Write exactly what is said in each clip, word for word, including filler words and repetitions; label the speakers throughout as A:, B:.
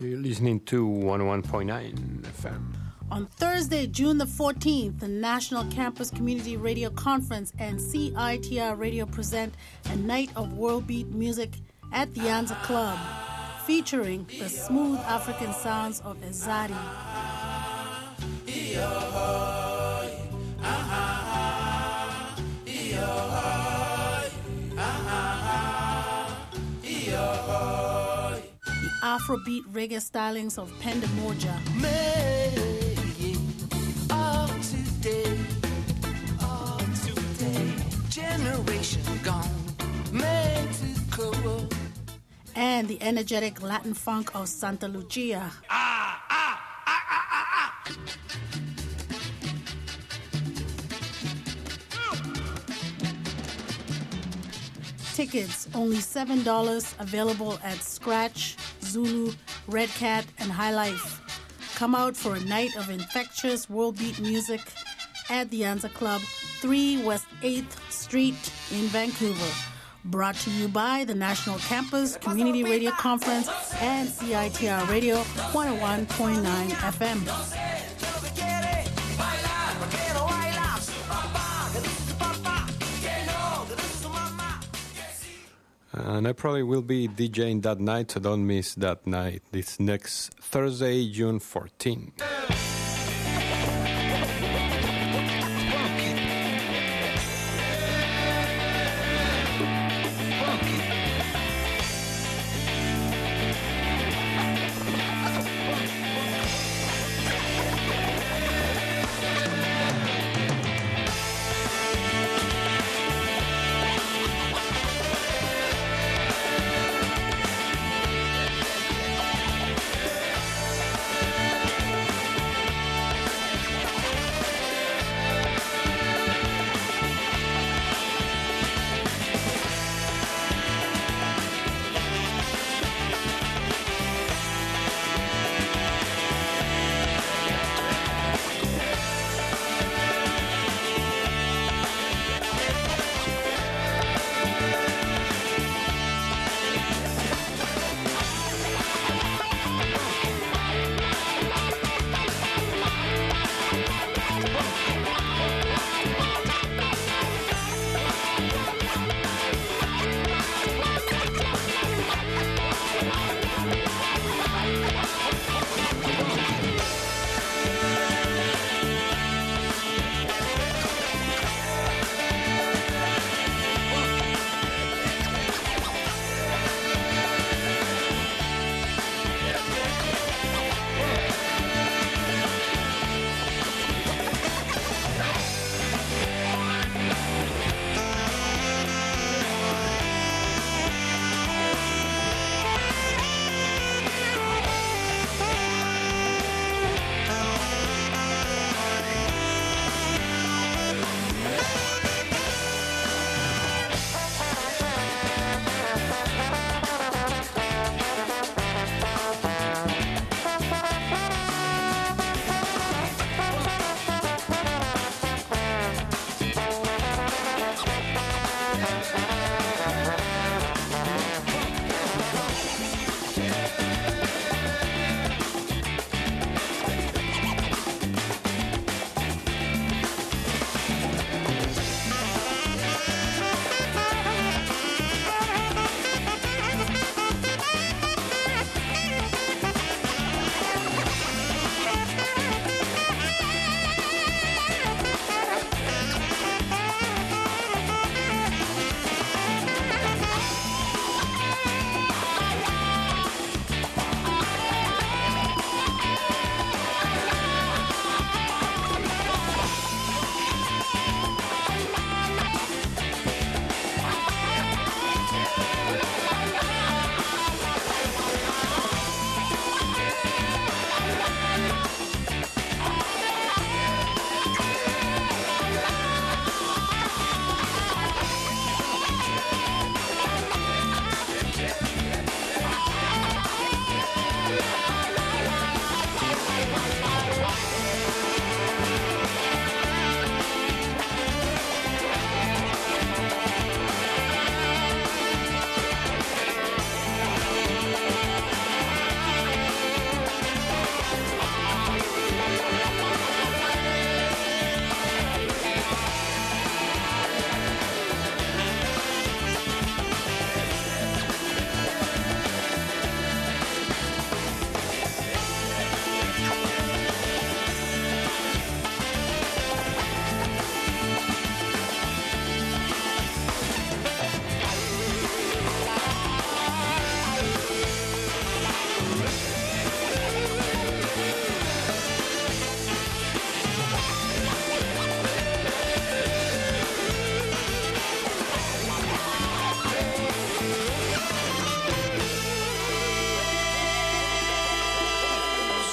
A: You're listening to one oh one point nine F M.
B: On Thursday, June the fourteenth, the National Campus Community Radio Conference and C I T R Radio present a night of world beat music at the Anza Club, featuring the smooth African sounds of Ezari. The Afrobeat reggae stylings of Pendemoja.
C: Of today, of today, generation gone, made to cover.
B: And the energetic Latin funk of Santa Lucia.
C: Ah, ah, ah, ah, ah, ah.
B: Tickets, only seven dollars, available at Scratch, Zulu, Red Cat, and High Life. Come out for a night of infectious world beat music at the Anza Club, three West eighth Street in Vancouver. Brought to you by the National Campus Community Radio Conference and C I T R Radio one oh one point nine F M.
A: And I probably will be DJing that night, so don't miss that night. This next Thursday, June fourteenth.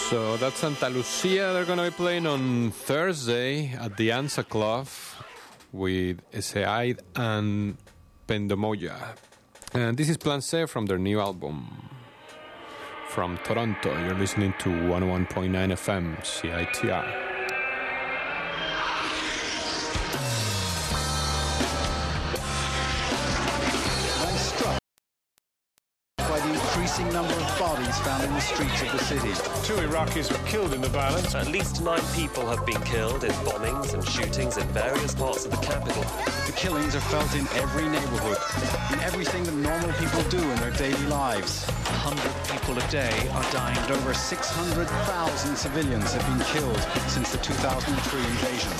A: So that's Santa Lucia. They're going to be playing on Thursday at the Ansa Club with Eseid and Pendomoya. And this is Plan C from their new album. From Toronto, you're listening to one oh one point nine F M, C I T R.
D: Number of bodies found in the streets of the city.
E: Two Iraqis were killed in the violence.
F: At least nine people have been killed in bombings and shootings in various parts of the capital.
D: The killings are felt in every neighborhood, in everything that normal people do in their daily lives.
G: A hundred people a day are dying.
D: And over six hundred thousand civilians have been killed since the two thousand three invasion.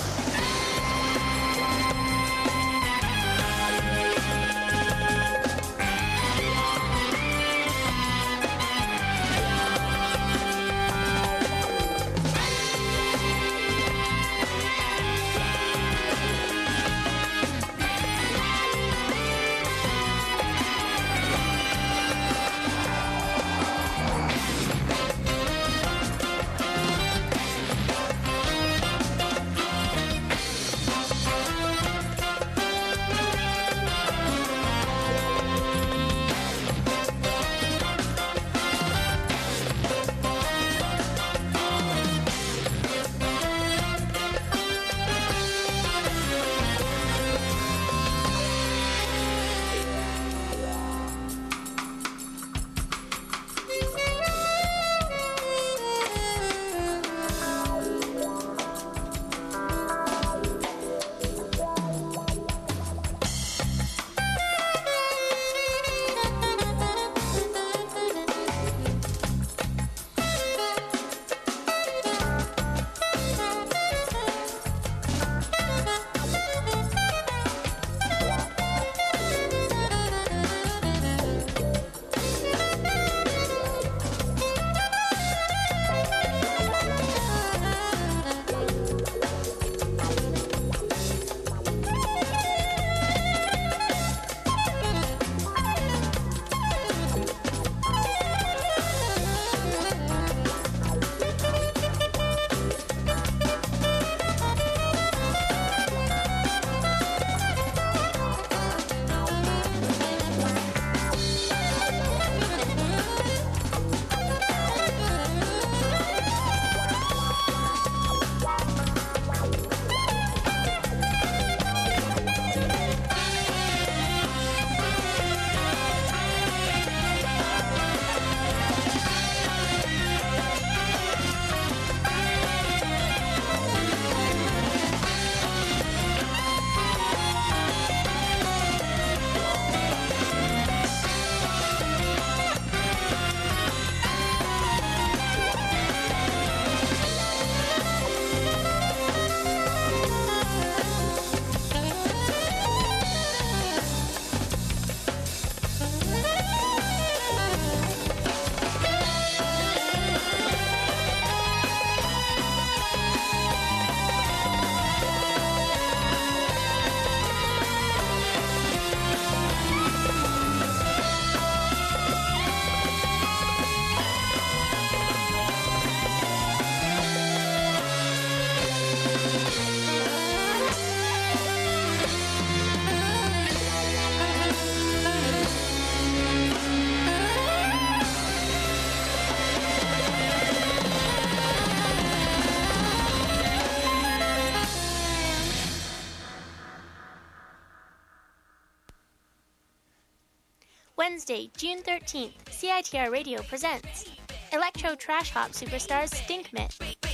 H: Wednesday, June thirteenth, C I T R Radio presents Electro Trash Hop superstars Stinkmit,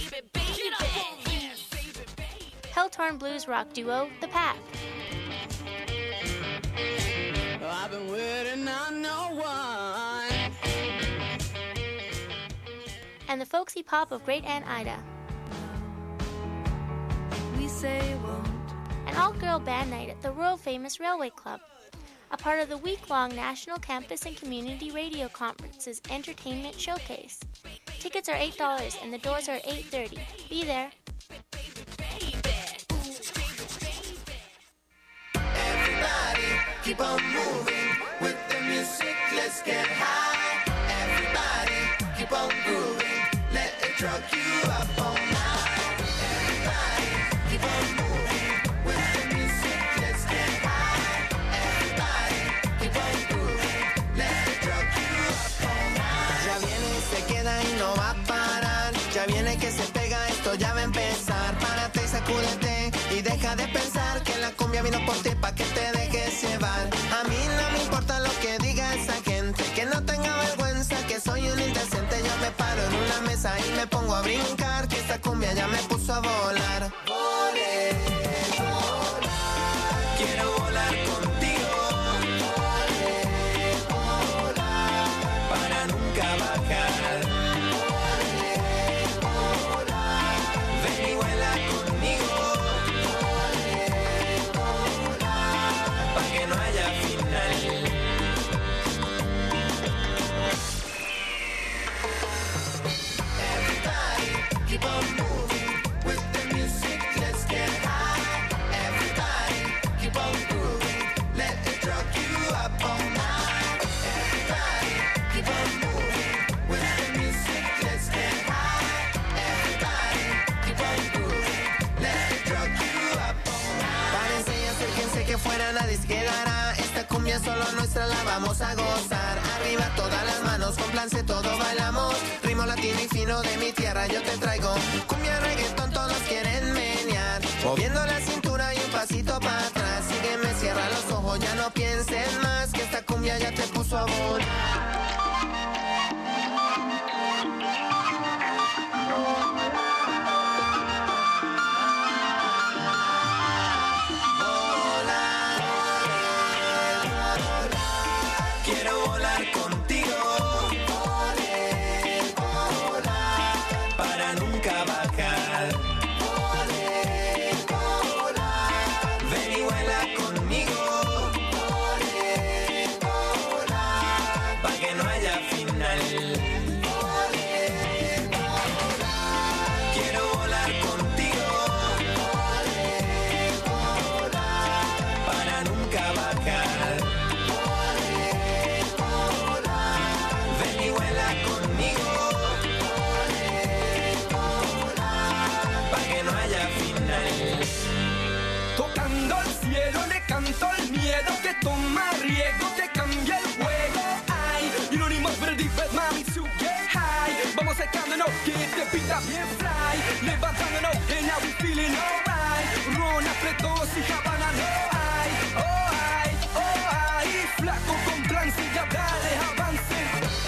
H: Helltorn blues rock duo The Pack,
C: I've been waiting on no one,
H: and the folksy pop of Great Aunt Ida.
I: We say won't.
H: An all-girl band night at the world-famous Railway Club, a part of the week-long National Campus and Community Radio Conference's Entertainment Showcase. Tickets are eight dollars and the doors are eight thirty. Be there.
C: everybody keep on moving with the music, let's get high. Everybody keep on grooving, let it drop. ya me puso a volar. Volé, volar. Quiero volar contigo. Volé, volar. Para nunca bajar. Volé, volar. Ven y vuela conmigo. Volé, volar. Pa' que no haya final. Keep on moving with the music, let's get high. Everybody, keep on grooving, let it drop you up all night. Everybody, keep on moving with the music, let's get high. Everybody, keep on grooving, let it drop you up all night. Parece ya ser quien sé que fuera nadie se quedará. Esta cumbia solo nuestra, la vamos a gozar. Arriba todas las manos, con plan C todo bailamos. Ritmo latino y fino de mi tierra yo te traigo. Cumbia, reggaetón, todos quieren menear. Moviendo la cintura y un pasito para atrás. Sígueme, cierra los ojos, ya no pienses más. Que esta cumbia ya te puso a volar. Quiero volar contigo. Volé, volar. Para nunca bajar. Volé, volar. Ven y vuela conmigo. Volé, volar. Pa' que no haya final. Volé, volar. Quiero volar contigo. Volé, volar. Para nunca bajar. Ven y vuela conmigo, pa' que no haya final.
J: Tocando el cielo le canto el miedo que toma riesgo, que cambia el juego. Ay, you don't need much but a deep breath, mami, to get high. Vamos secándonos, que este pita bien fly. Levantándonos, and now we feeling alright. Ron, apretos y Habana no hay. Oh, ay, oh, ay. Flaco con plan, siga, dale, avance.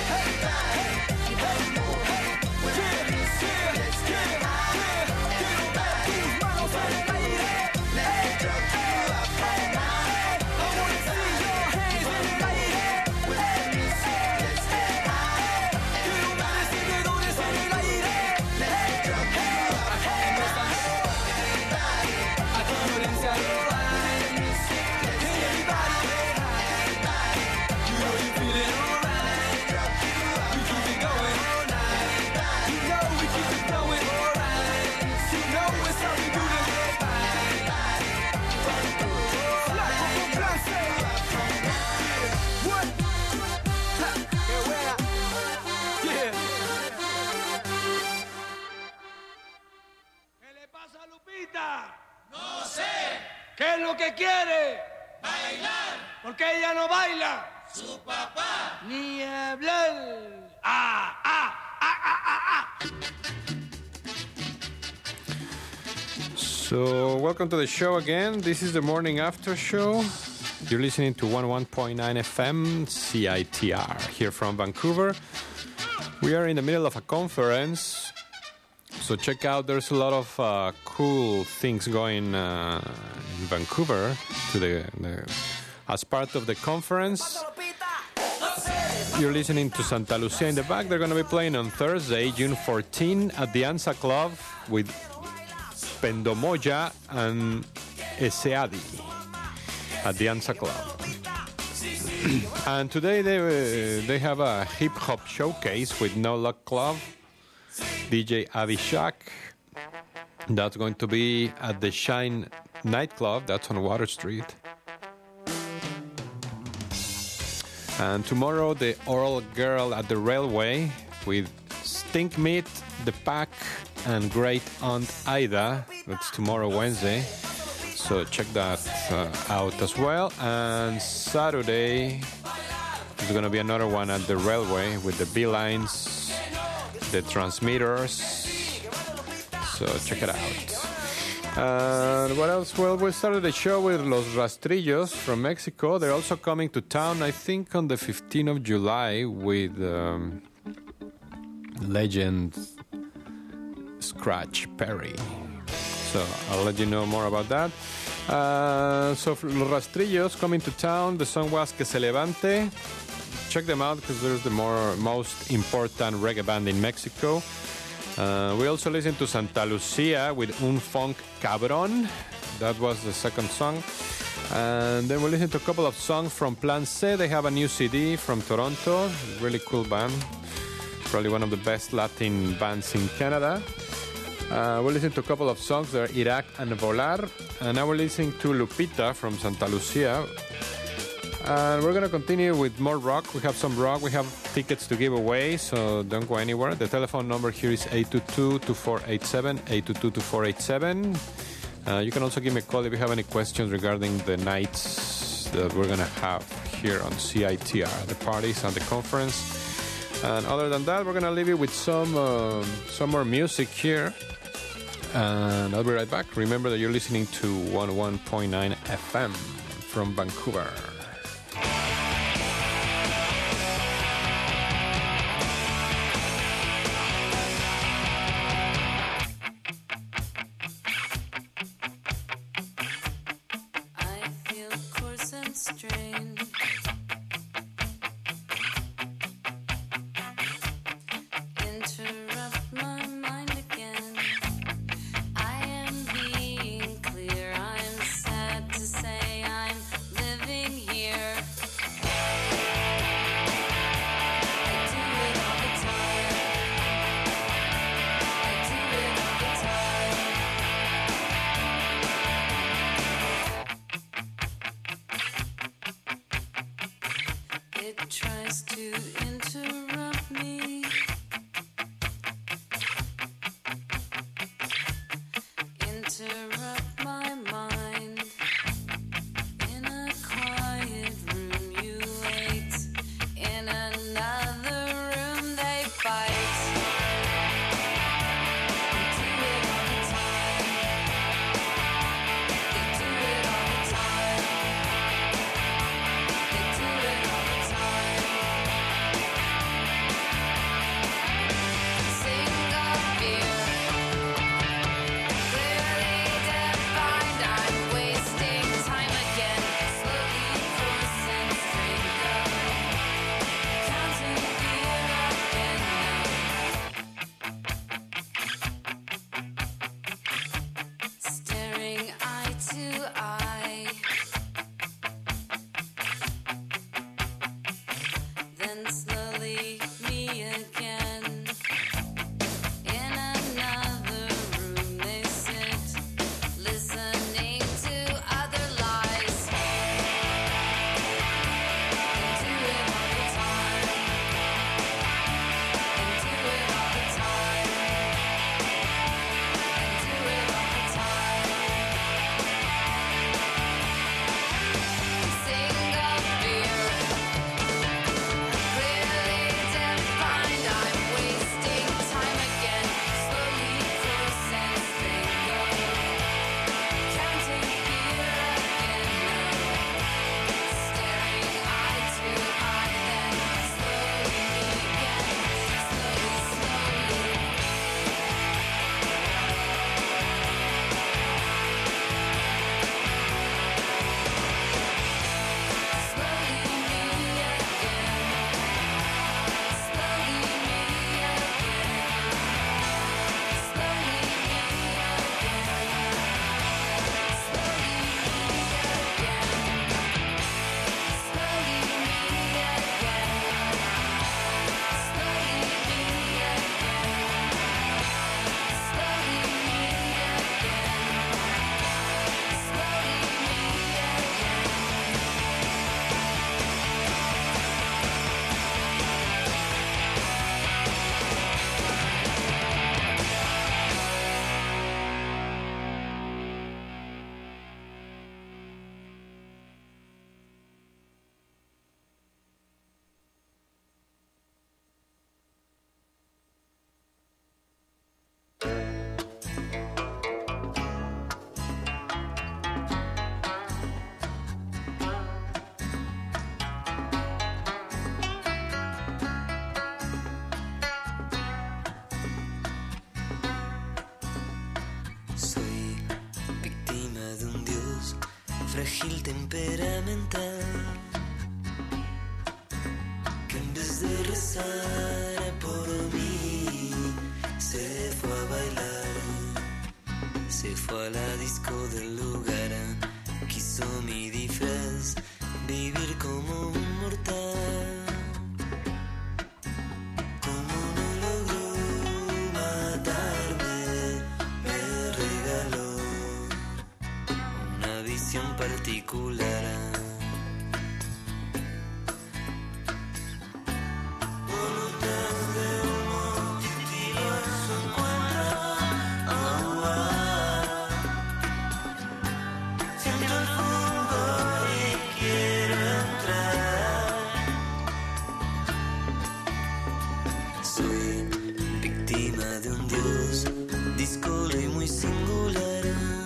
K: No sé. ¿Qué es lo que quiere? Bailar. ¿Por qué ella no baila? Su papá. Ni hablar. Ah, ah, ah, ah, ah, ah.
A: So, welcome to the show again. This is the morning after show. You're listening to one oh one point nine F M C I T R here from Vancouver. We are in the middle of a conference. So check out, there's a lot of uh, cool things going uh, in Vancouver to the, the as part of the conference. You're listening to Santa Lucia in the back. They're going to be playing on Thursday, June fourteenth at the Ansa Club with Pendomoya and Eseadi at the Ansa Club. And today they uh, they have a hip-hop showcase with No Luck Club, D J Avishak. That's going to be at the Shine nightclub. That's on Water Street. And tomorrow, the Oral Girl at the Railway with Stink Meat, The Pack, and Great Aunt Ida. That's tomorrow, Wednesday. So check that uh, out as well. And Saturday, there's going to be another one at the Railway with the B-Lines, the Transmitters. So check it out. And what else? Well, we started the show with Los Rastrillos from Mexico. They're also coming to town, I think, on the fifteenth of July with um, legend Scratch Perry. So I'll let you know more about that. Uh, so for Los Rastrillos coming to town, the song was Que Se Levante. Check them out because they're the more most important reggae band in Mexico. Uh, we also listened to Santa Lucia with Un Funk Cabrón. That was the second song. And then we listened to a couple of songs from Plan C. They have a new C D from Toronto. Really cool band. Probably one of the best Latin bands in Canada. Uh, we listened to a couple of songs. They're Iraq and Volar. And now we're listening to Lupita from Santa Lucia. And we're going to continue with more rock. We have some rock. We have tickets to give away, so don't go anywhere. The telephone number here is eight two two, two four eight seven, eight two two, two four eight seven. Uh, you can also give me a call if you have any questions regarding the nights that we're going to have here on C I T R, the parties and the conference. And other than that, we're going to leave you with some, uh, some more music here. And I'll be right back. Remember that you're listening to one oh one point nine F M from Vancouver.
I: Being clear, I'm sad to say I'm living here.
C: frágil temperamental, que en vez de rezar por mí se fue a bailar, se fue a la disco del lugar, quiso mi disfraz, vivir como un mortal. Como no logró matarme, me regaló una visión particular. Volutas de humo titilan su encuentro. Oh, ah. Siento el fulgor y quiero entrar. Soy víctima de un dios díscolo y muy singular,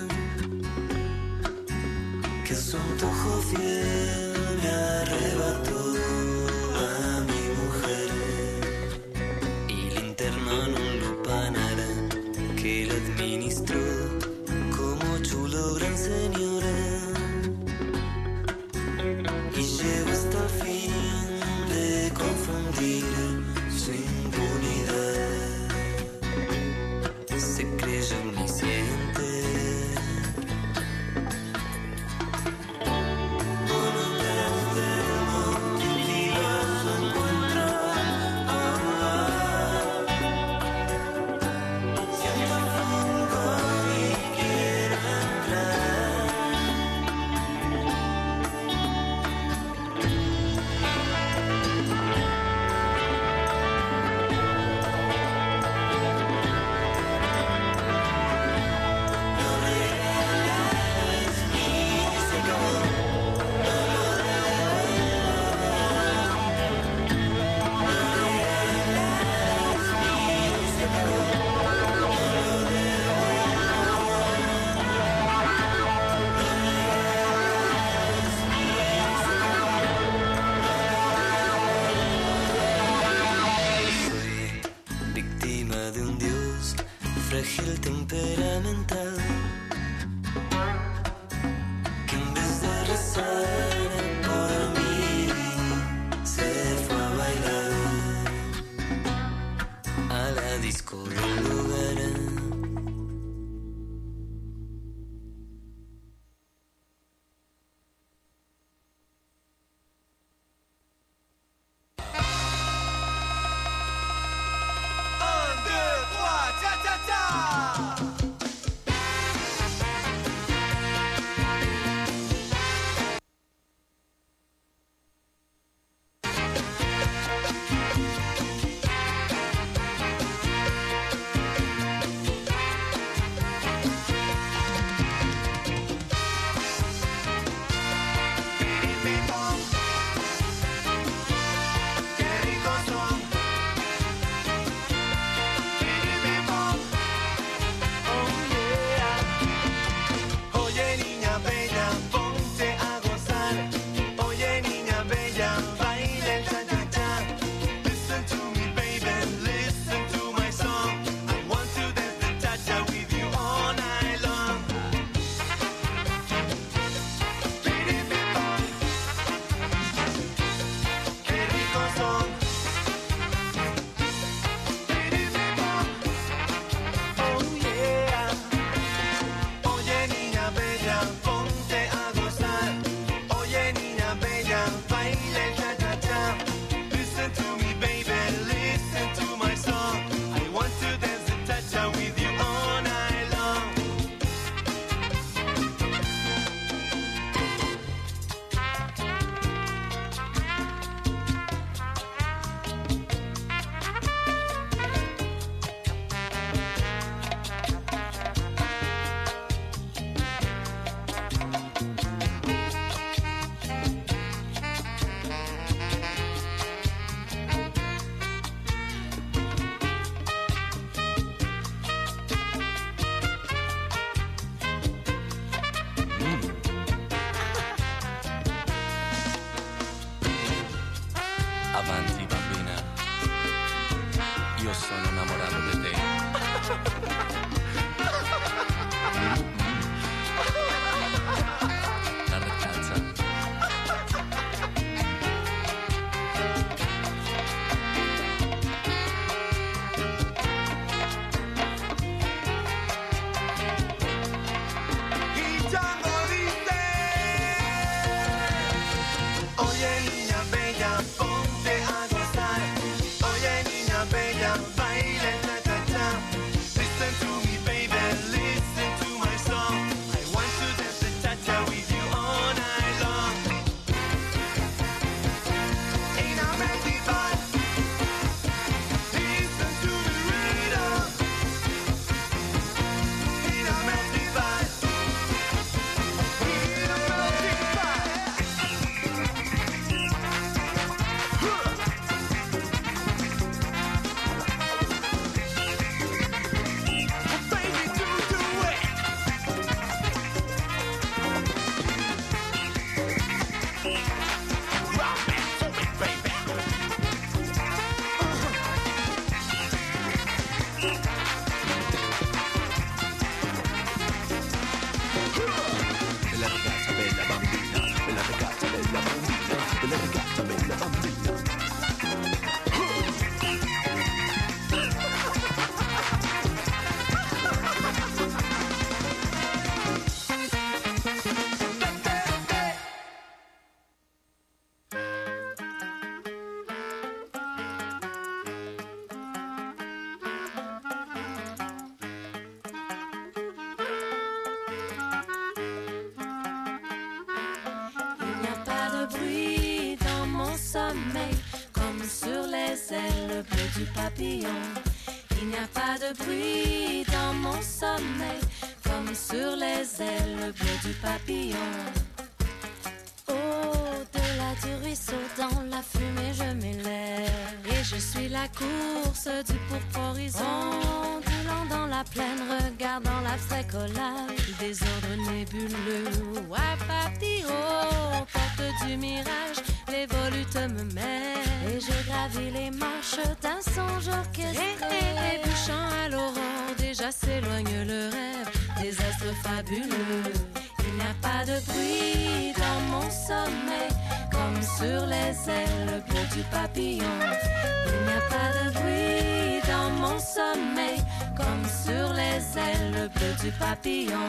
C: que su antojo fiel me arrebató a mi mujer y la internó en un lupanar que la administró como chulo gran señor, y llegó hasta el fin de confundir su impunidad. Se creyó omnisciente. Volutas de humo titilan su encuentro. Oh, ah. Siento el fulgor y quiero entrar. Lo regalas y se acabó. No lo devuelvo. Lo regalas y se acabó. No lo Soy víctima de un dios frágil temperamental, que en vez de rezar por mí se fue a bailar a la disco del lugar.
J: Un, deux, trois, cha cha cha. Qué ricos son. Oh yeah. Oye niña bella, ponte a gozar. Oye niña bella, baila el cha cha cha. Listen to me baby, listen to my song. I want to dance the cha cha with you all night long. Piripipom. Qué ricos son. Piripipom. Oh yeah. Oye niña bella, ponte a gozar. Oye niña bella, baila el cha cha cha. Listen to me baby, listen to my song. I want to dance the cha cha with you all night long.
L: Avanti bambina, io sono innamorato di te. La Bella ragazza, bella bambina, bella ragazza, bella bambina, bella ragazza, bella bambina.
I: Il n'y a pas de bruit dans mon sommeil, comme sur les ailes bleues du papillon. Il n'y a pas de bruit dans mon sommeil, comme sur les ailes bleues du papillon. Au-delà du ruisseau, dans la fumée, je m'élève. Et je suis la course du pourpre horizon, ondulant dans la plaine, regardant l'abstrait collage, désordre nébuleux. Ouais, papillon, porte du mirage, les volutes me mènent. Et je gravis les marches d'un songe orchestré. Et bouchant à l'aurore, déjà s'éloigne le rêve des astres fabuleux. Il n'y a pas de bruit dans mon sommeil, comme sur les ailes bleues du papillon. Il n'y a pas de bruit dans mon sommeil, comme sur les ailes bleues du papillon.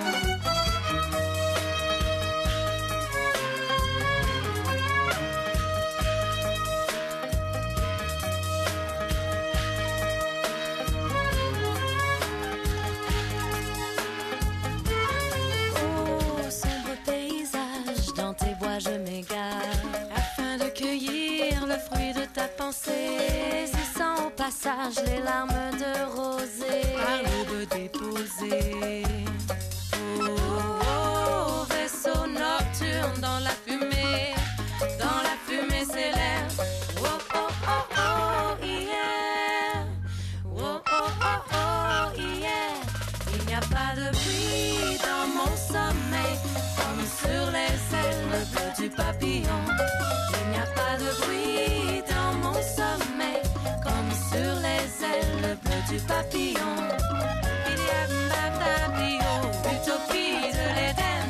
I: Oh, sombre paysage, dans tes bois je m'égare, afin de cueillir le fruit de ta pensée, saisissant au passage les larmes de rosée, à l'aube déposée. Oh, oh, oh, vaisseau nocturne dans la fumée, dans la fumée s'élève. Oh, oh, oh, oh, yeah. Oh, oh, oh, oh, yeah. Il n'y a pas de bruit dans mon sommeil, comme sur les ailes bleues du papillon. Il n'y a pas de bruit dans mon sommeil, comme sur les ailes bleues du papillon. Il y a un papillon, utopie de l'Éden.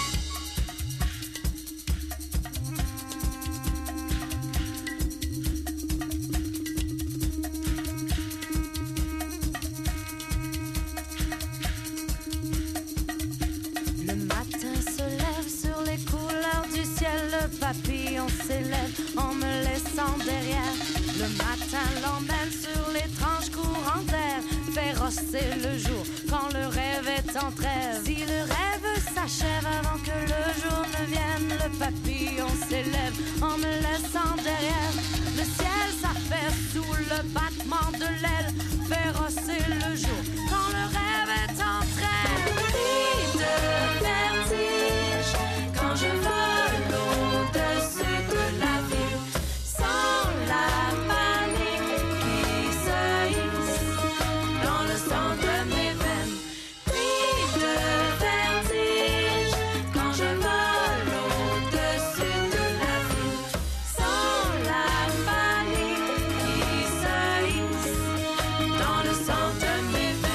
I: Le matin se lève sur les couleurs du ciel, le papillon s'élève en me laissant derrière. Le matin l'emmène sur l'étrange courant d'air, féroce c'est le jour quand le rêve est en trêve. Si le rêve s'achève avant que le jour ne vienne, le papillon s'élève en me laissant derrière. Le ciel s'affaisse sous le battement de l'aile, féroce c'est le jour quand le rêve est en trêve. Pris de vertige quand je vole au-dessus de la ville, sans la panique qui se hisse dans le sang de mes veines. Pris de vertige quand je vole au-dessus de la ville, sans la panique qui se hisse dans le sang de mes veines.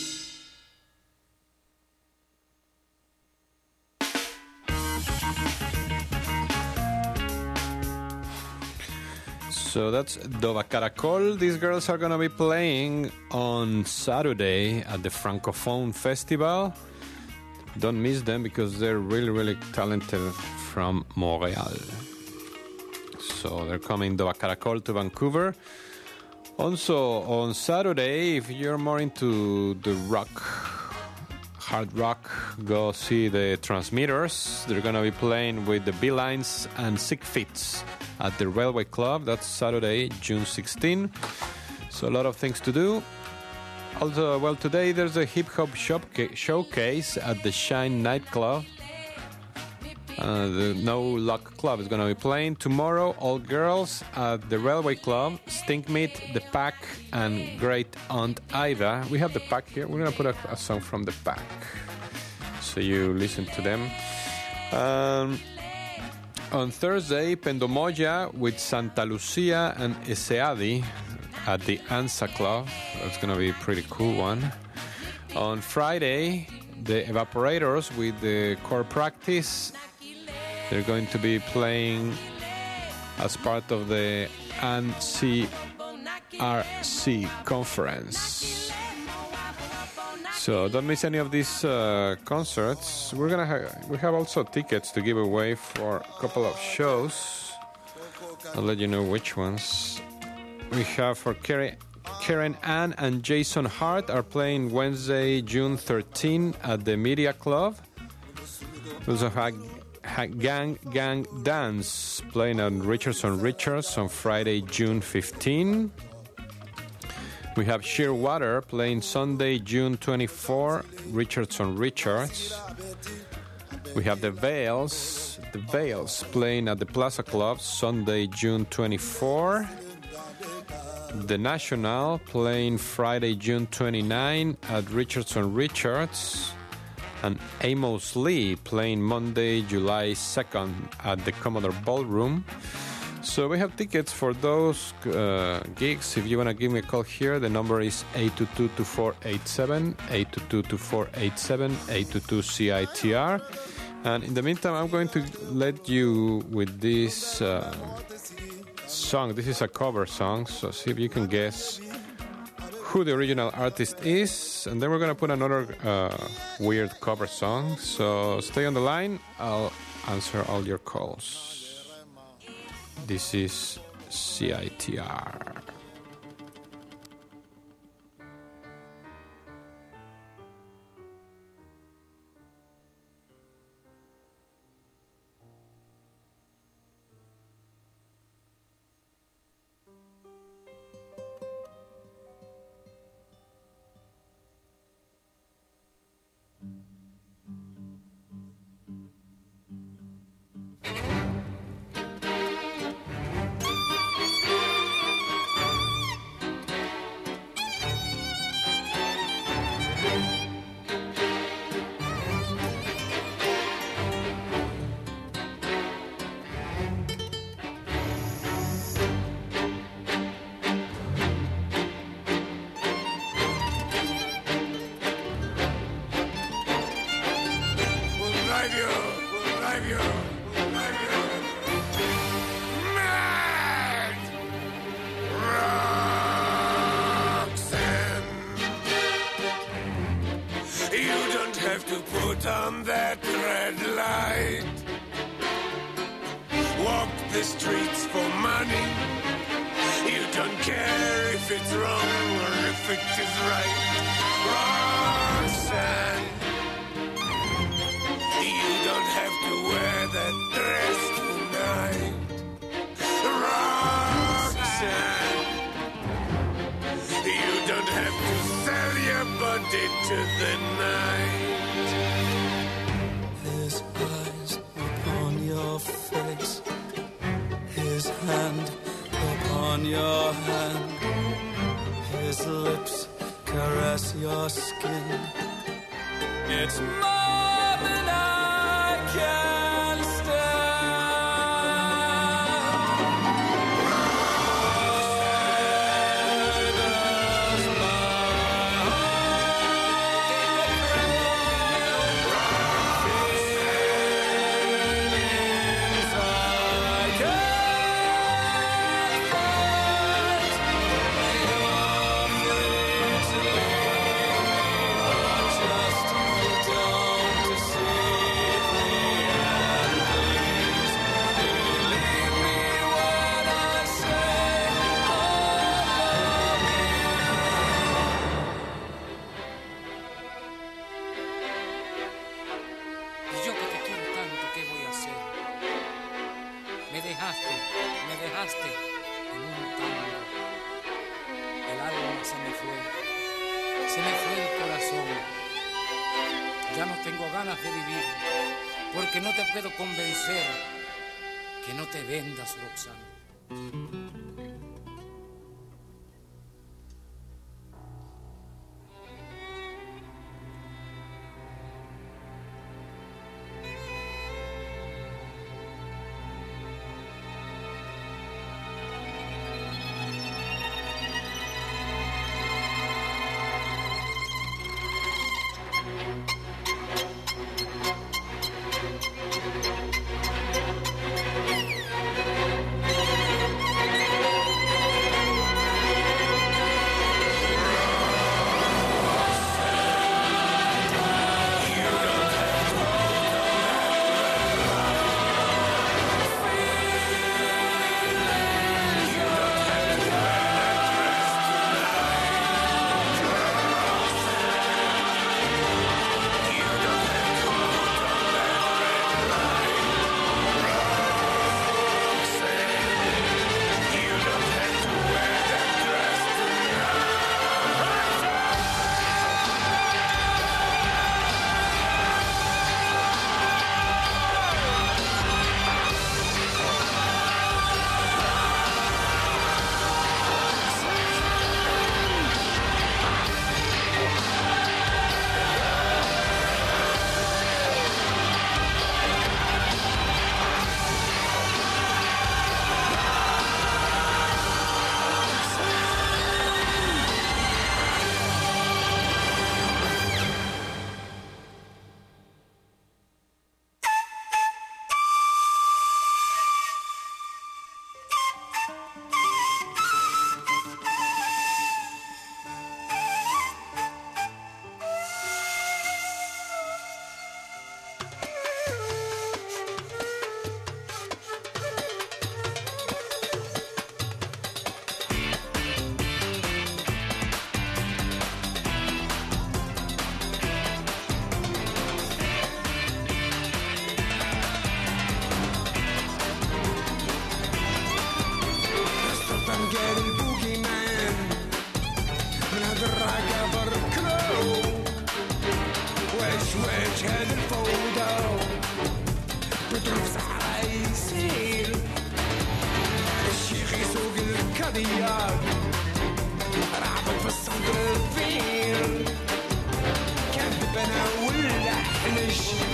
A: So that's Dova Caracol. These girls are going to be playing on Saturday at the Francophone Festival. Don't miss them because they're really, really talented from Montreal. So they're coming Dova Caracol to Vancouver. Also on Saturday, if you're more into the rock, hard rock, go see the Transmitters. They're going to be playing with the Beelines and Sick Fits at the Railway Club. That's Saturday, June sixteenth. So a lot of things to do. Also, well, today there's a hip-hop shop- showcase at the Shine nightclub. Uh, the No Luck Club is going to be playing. Tomorrow, all girls at the Railway Club, Stink Meat, The Pack, and Great Aunt Ida. We have The Pack here. We're going to put a, a song from The Pack so you listen to them. Um, on Thursday, Pendomoya with Santa Lucia and Eseadi at the ANSA Club. It's going to be a pretty cool one. On Friday, the Evaporators with the core practice. They're going to be playing as part of the N C R C conference. So don't miss any of these uh, concerts. We're gonna ha- we have also tickets to give away for a couple of shows. I'll let you know which ones. We have for Karen, Karen Ann and Jason Hart are playing Wednesday, June thirteenth at the Media Club. We also have Gang Gang Dance playing on Richardson Richards on Friday, June fifteenth. We have Shearwater playing Sunday, June twenty-fourth, Richardson Richards. We have the Veils, the Veils playing at the Plaza Club Sunday, June twenty-fourth. The National playing Friday, June twenty-ninth at Richardson Richards. And Amos Lee playing Monday, July second at the Commodore Ballroom. So we have tickets for those uh, gigs. If you want to give me a call here, the number is eight two two, two four eight seven, eight two two, two four eight seven, eight two two C I T R. And in the meantime, I'm going to let you with this uh, song. This is a cover song, so see if you can guess who the original artist is. And then we're going to put another uh, weird cover song. So stay on the line. I'll answer all your calls. This is C I T R.
C: On that red light, walk the streets for money. You don't care if it's wrong or if it is right. Roxanne, you don't have to wear that dress tonight. Roxanne, you don't have to sell your body to the night.
M: His eyes upon your face, his hand upon your hand, his lips caress your skin. It's more than I can stand.
N: Porque no te puedo convencer que no te vendas, Roxana.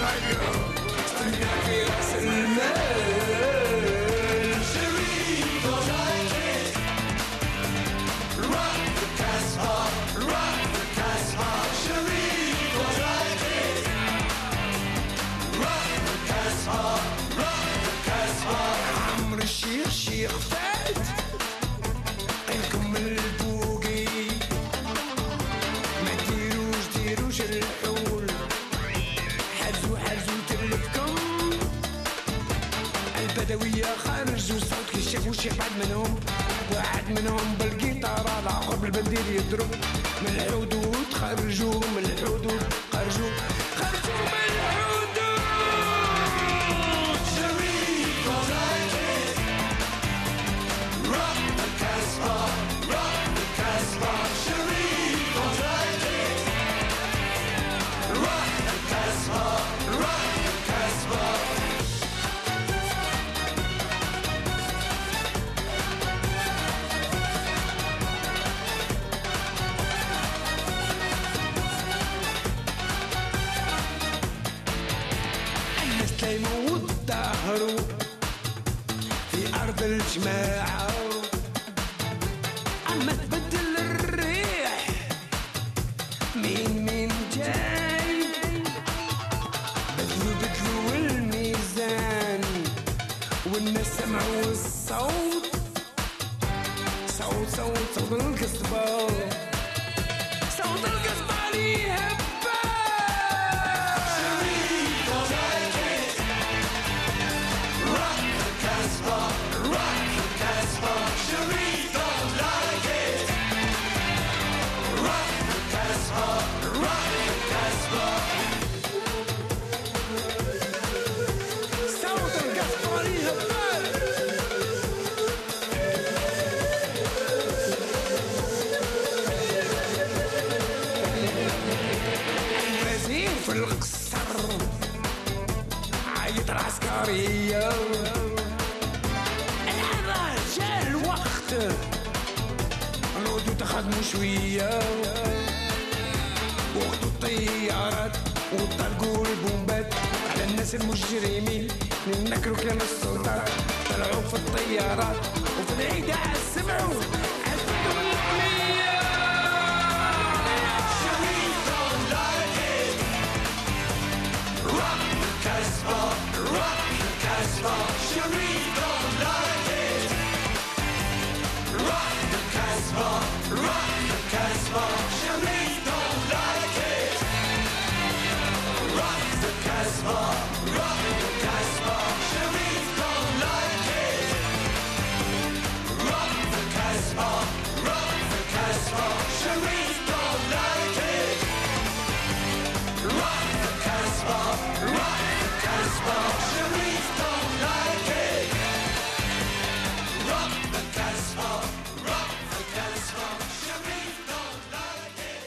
C: حاجة استنى في رأس المال شريك don't like it rock the Casbah rock the Casbah شريك don't like it rock the Casbah rock the Casbah عمرو الشيخ شيخ فات قلكم البوقي ما ديروش ديروش الحول حزو حزو تلفكم البدوية خرجوا صوت كي شافوا شي حد منهم واحد منهم بالقيطارة الآخر بالبندير يضرب من الحدود خرجوا من الحدود خرجوا خرجوا من الحدود شريك don't like it rock the Casbah rock the Casbah شريك don't like it rock the Casbah rock the Casbah الناس تلايموا وتظاهروا في أرض الجماعة أما تبدل الريح مين مين جاي بدلوا بدلوا الميزان والناس سمعوا الصوت صوت صوت صوت القصبة صوت القصبة اللي هبة شريك don't like it rock the Casbah rock the Casbah شريك don't like it rock the Casbah rock the Casbah صوت القصبة اللي هبة الوزير في القصر عايط العسكرية الآن جاء الوقت نعودوا تخدموا شوية واخدوا الطيارات وطلقوا البومبات على الناس المجرمين ننكروا كلام السلطات طلعوا في الطيارات وفي العيد سمعوا عزبوا الحمية شريك don't like it rock the Casbah rock the Casbah شريك don't like it rock the Casbah rock the Casbah شريك don't like it rock the Casbah rock the Casbah شريك don't like it rock the Casbah rock the Casbah شريك don't like it rock the Casbah rock the Casbah شريك don't like it rock the Casbah rock the Casbah شريك don't like it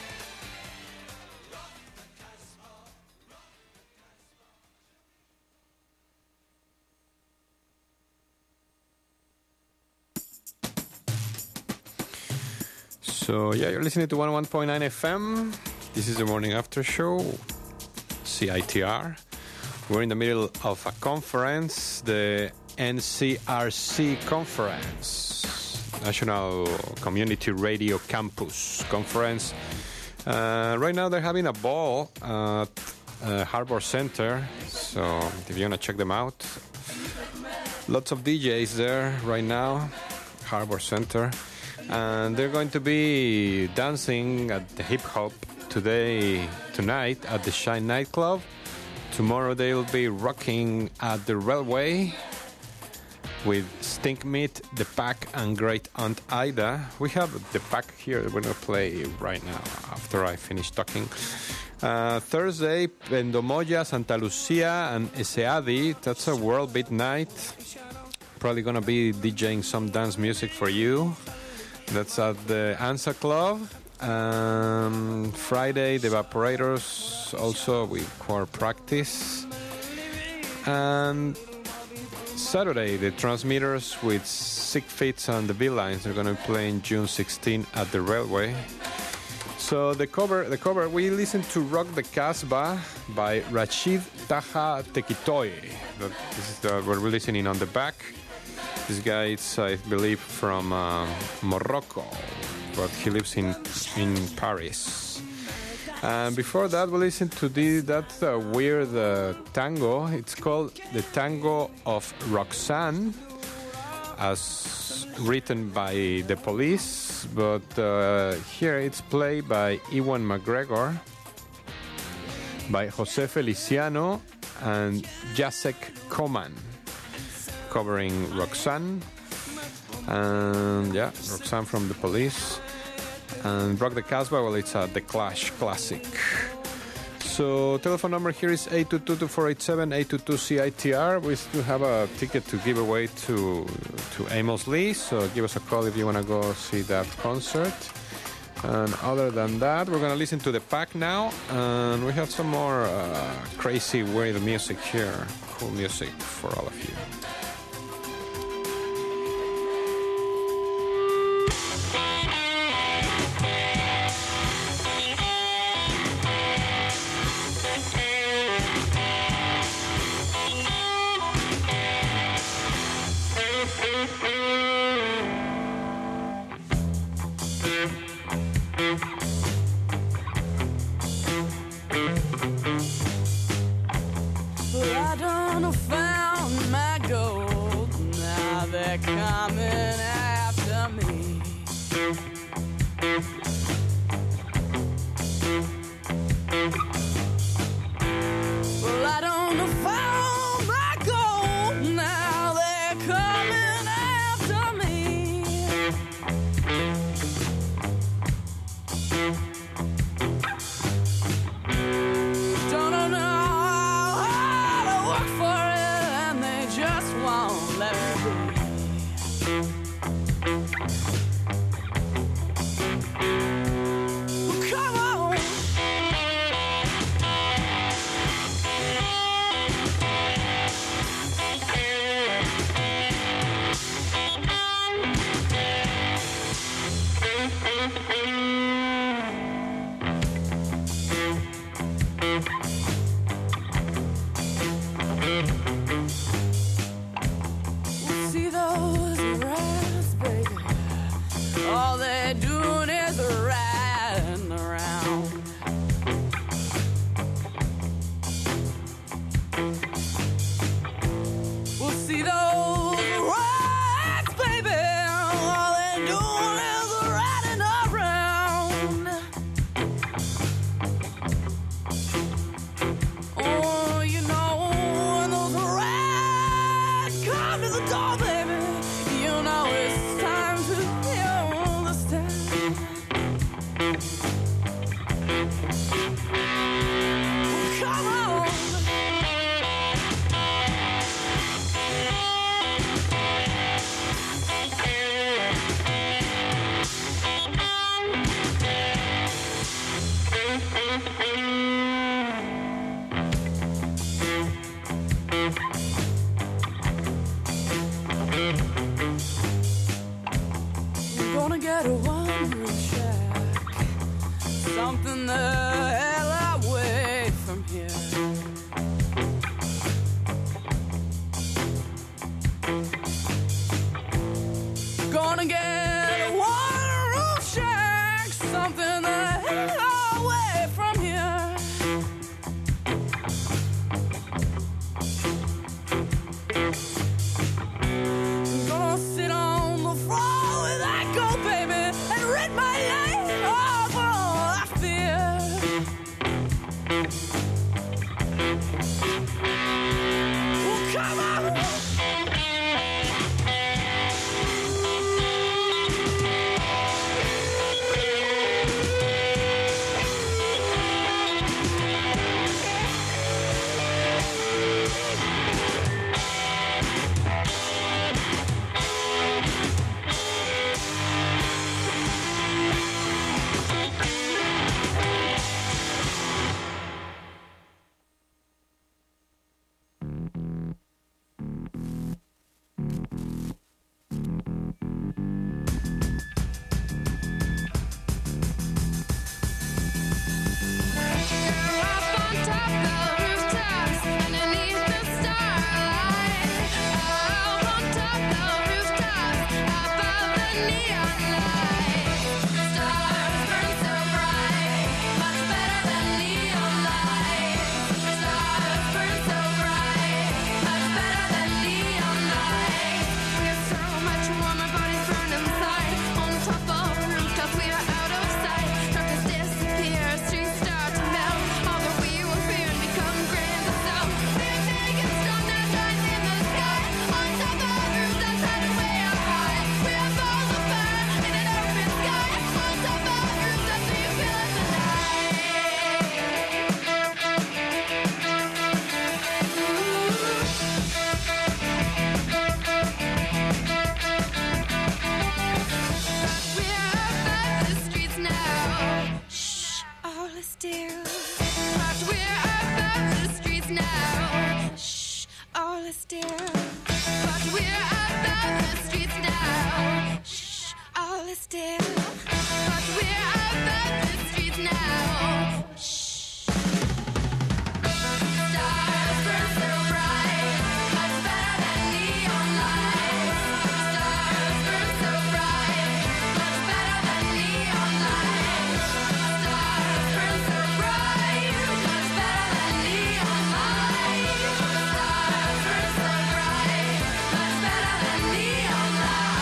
A: So, yeah, you're listening to one oh one point nine F M. This is the Morning After Show, C I T R. We're in the middle of a conference, the N C R C conference, National Community Radio Campus Conference. Uh, right now they're having a ball at uh, Harbor Center, so if you want to check them out, lots of D Js there right now, Harbor Center. And they're going to be dancing at the hip hop today, tonight at the Shine nightclub. Tomorrow they'll be rocking at the Railway with Stink Meat, The Pack, and Great Aunt Ida. We have The Pack here. We're going to play right now after I finish talking. Uh, Thursday, Pendomoya, Santa Lucia, and Eseadi. That's a world beat night. Probably going to be DJing some dance music for you. That's at the ANSA Club. Um, Friday, the Evaporators, also with choir practice. And Saturday, the Transmitters with Sick Fits and the V-Lines are going to be playing June sixteenth at the Railway. So the cover, the cover, we listened to "Rock the Casbah" by Rashid Taha Tekitoy. This is the what we're listening on the back. This guy is, I believe, from uh, Morocco, but he lives in in Paris. And before that, we listened to the, that uh, weird uh, tango. It's called the Tango of Roxanne, as written by the Police, but uh, here it's played by Ewan McGregor, by Jose Feliciano, and Jacek Koman, covering Roxanne. And yeah, Roxanne from the Police. And Rock the Casbah, well, it's a The Clash classic. So telephone number here is eight two two, two four eight seven, eight two two C I T R. We still have a ticket to give away to to Amos Lee, so give us a call if you want to go see that concert. And other than that, we're going to listen to the pack now, and we have some more uh, crazy weird music here. Cool music for all of you.
I: I done found my gold. Now they're coming after me. Well, I done found my gold. Now they're coming after me. Don't know how to work for it, and they just won't let me be. Come on. See those rats, baby. All they're doing is riding around. We'll see those rats, baby. All they're doing is riding around. Oh, you know, when those rats come to the door, baby, you know it's time to feel the stand. Come on. We're gonna get a one-room shack, something the hell away from here. Gonna get a one-room shack, something the hell away from here. Gonna sit on the floor with that go, baby, and rid my life of all I fear. Well, come on. still. But we're above the streets now. Shh, all is still. But we're above the streets now. Shh, all is still. But we're above the streets now. Shh. Stars burn so bright, much better than neon lights. Stars burn so bright, much better than neon lights. Stars burn so bright, much better than neon lights. Stars burn so bright, much better than neon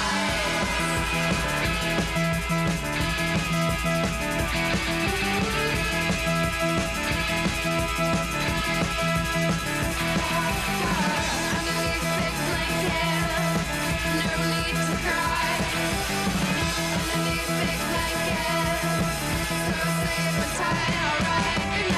I: underneath big blankets, no need to cry. Underneath big blankets, so safe and tight, alright, good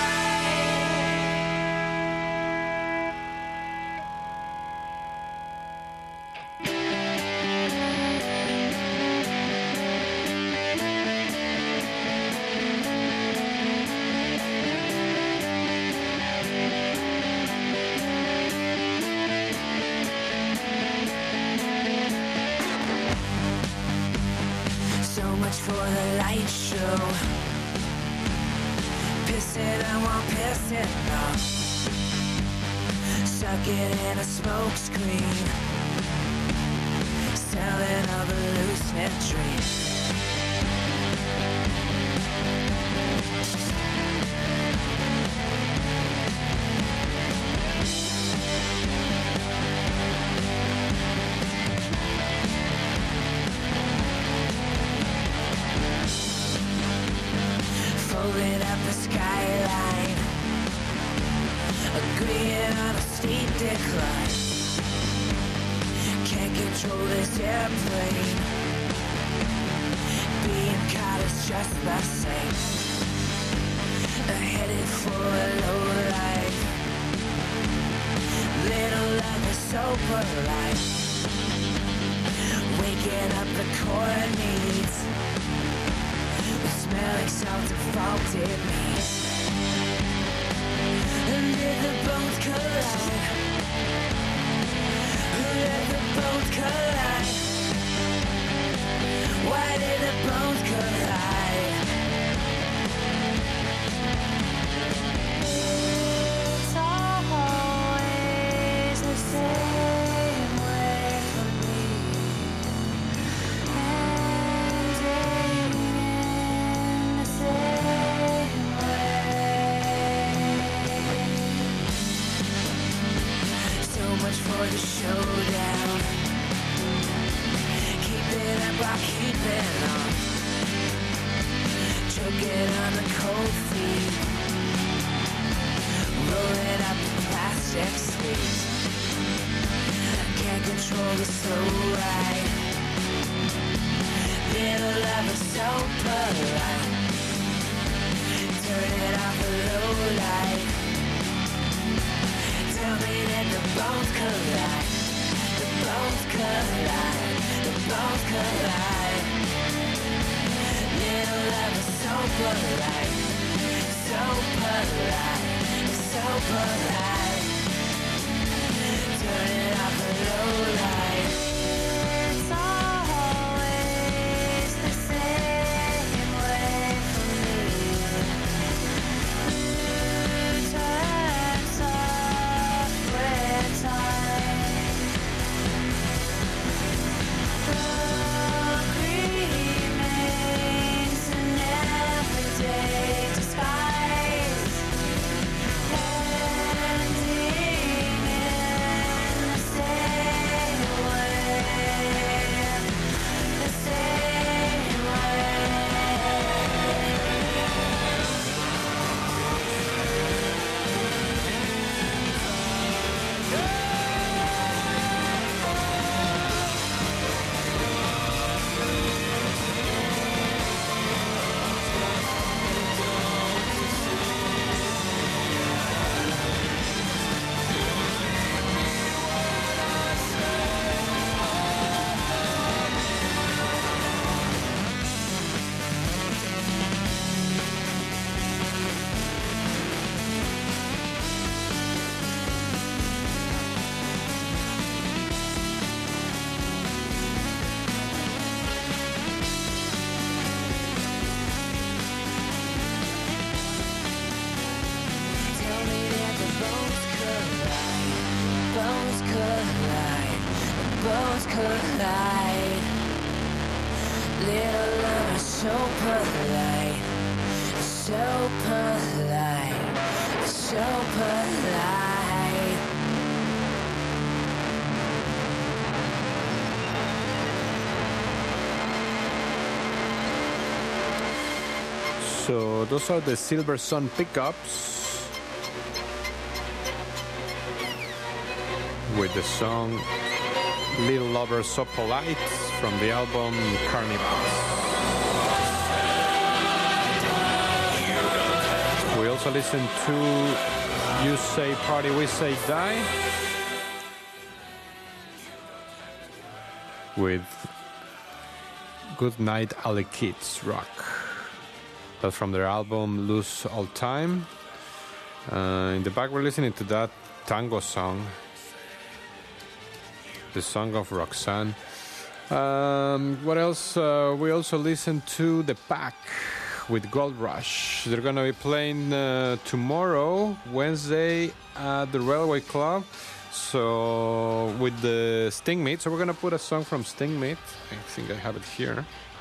I: So much for the light show. Piss it, I won't piss it off. Suck it in a smoke screen. Selling all the lucid dreams. Folding up the skyline, agreeing on a steep decline. Can't control this airplane. Being caught is just the same. Headed for a low life. Little love is so polite. Waking up the core needs. Smelling salt and faulted meat. And did the bones collide? Did the bones collide? Why did the bones collide? It's always the same way for me. Ending in the same way. So much for the showdown. Keep it up, I'll keep it on. Choking on the cold feet. Rolling up the plastic sleeves. Can't control the slow ride. Little love is so polite. Turn it off the low light. Tell me that the bones collide. The bones collide. The bones collide. Little love is so polite. So polite. So polite. Turn it off the low light. It's always the same way for me. Turns off with time. Love remains an everyday disguise. And polite. Little lover, so polite. So polite. So polite.
A: So those are the Silver Sun pickups with the song Little Lover So Polite from the album Carnivals. We also listened to You Say Party, We Say Die with Good Night Ali Kids Rock. That's from their album Lose All Time. Uh, in the back we're listening to that tango song, the song of Roxanne. Um, what else? Uh, we also listened to The Pack with Gold Rush. They're going to be playing uh, tomorrow, Wednesday, at the Railway Club. So with the Stingmeat. So we're going to put a song from Stingmeat. I think I have it here.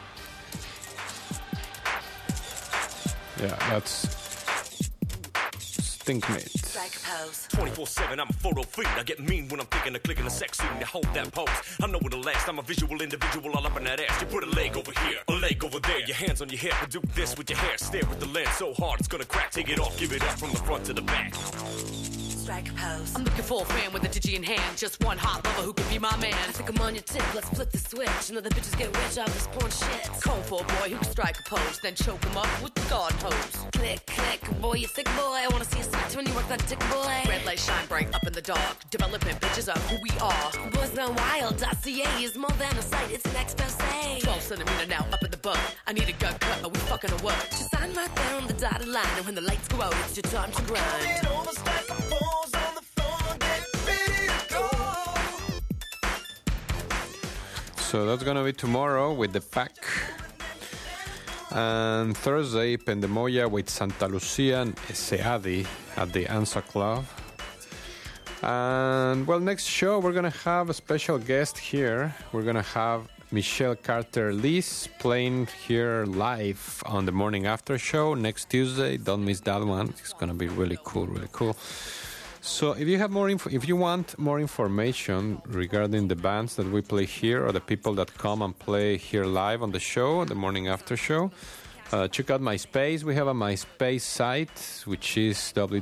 A: Yeah, that's Stinkmeat.
O: twenty-four seven, I'm a photo freak. I get mean when I'm thinking of clicking a sex scene to hold that pose. I know it'll last. I'm a visual individual all up in that ass. You put a leg over here, a leg over there. Your hands on your hip and do this with your hair. Stare at the lens so hard it's gonna crack. Take it off, give it up from the front to the back.
P: Strike pose. I'm looking for a fan with a digi in hand. Just one hot lover who could be my man. I think I'm on your tip, let's flip the switch. Another bitches get rich off this porn shit. Comb for a boy who can strike a pose, then choke him up with the guard pose. Click, click, boy, you thick boy. I wanna see you sweat when you work that dick boy. Red light shine bright up in the dark. Developing bitches of who we are. Boys gone wild, dossier is more than a sight, it's an expose. twelve centimeter now up in the butt. I need a gut cut, are we fucking or what? Just sign right there on the dotted line. And when the lights go out, it's your time to grind.
A: So that's gonna be tomorrow with The Pack, and Thursday Pendemoya with Santa Lucia and Eseadi at the Ansa Club. And well, next show we're gonna have a special guest here. We're gonna have Michelle Carter Lees playing here live on the Morning After show next Tuesday. Don't miss that one. It's gonna be really cool, really cool. So if you have more info, if you want more information regarding the bands that we play here or the people that come and play here live on the show, the Morning After show, uh, check out MySpace. We have a MySpace site, which is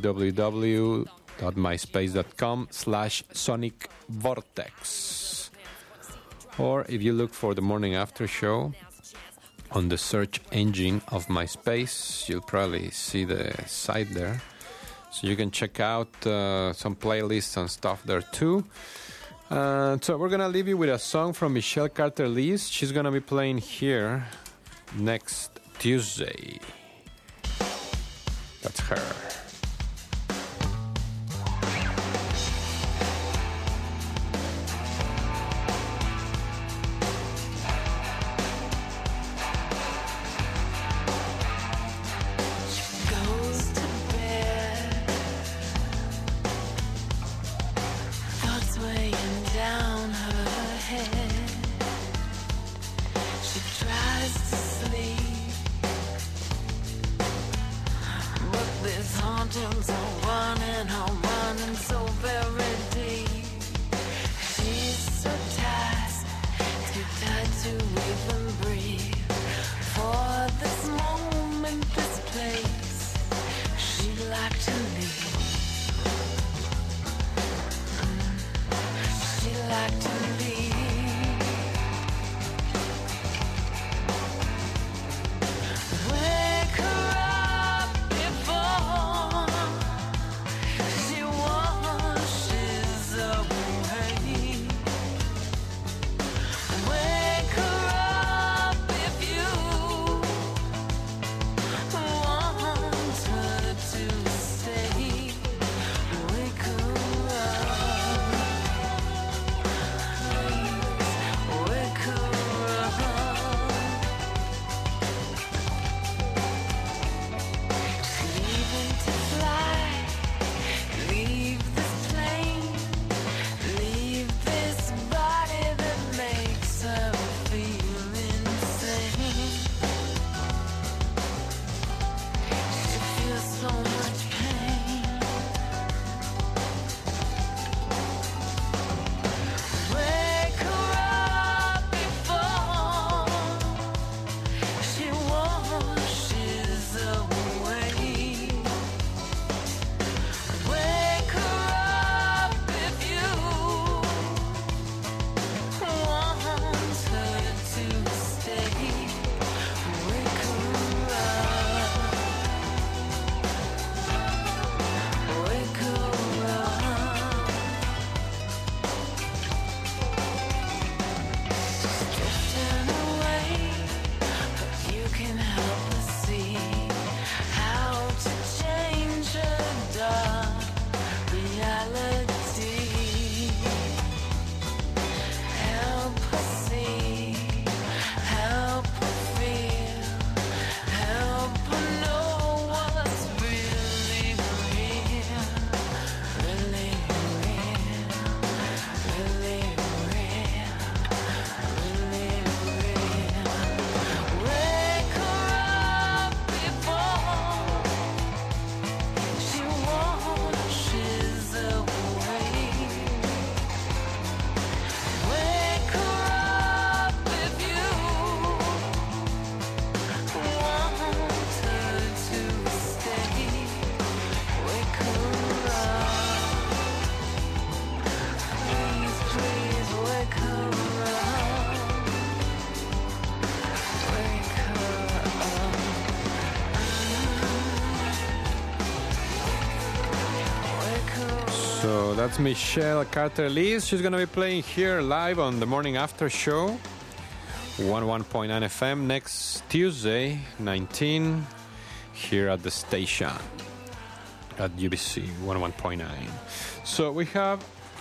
A: www.myspace.com slash Sonic Vortex. Or if you look for the Morning After show on the search engine of MySpace, you'll probably see the site there. So you can check out uh, some playlists and stuff there too. Uh, so we're going to leave you with a song from Michelle Carter Lees. She's going to be playing here next Tuesday. That's her.
I: Wake her
A: So that's Michelle Carter-Lees. She's going to be playing here live on the Morning After Show, one oh one point nine F M, next Tuesday, nineteen, here at the station at U B C one oh one point nine. So we have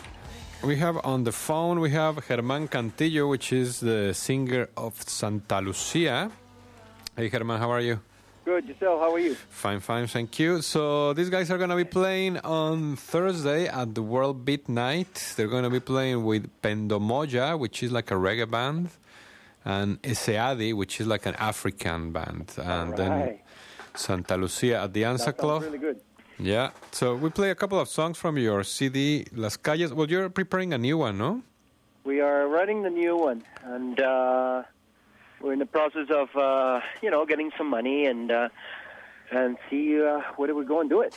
A: we have on the phone, we have Germán Cantillo, which is the singer of Santa Lucia. Hey, Germán, how are you?
Q: Good, yourself, how are you?
A: Fine, fine, thank you. So these guys are going to be playing on Thursday at the World Beat Night. They're going to be playing with Pendomoya, which is like a reggae band, and Eseadi, which is like an African band. And
Q: right.
A: then Santa Lucia at the Ansa
Q: That
A: Club.
Q: sounds really good.
A: Yeah, so we play a couple of songs from your C D, Las Calles. Well, you're preparing a new one, no?
Q: We are writing the new one, and uh, we're in the process of, uh, you know, getting some money and uh, and see uh, where we go and do it.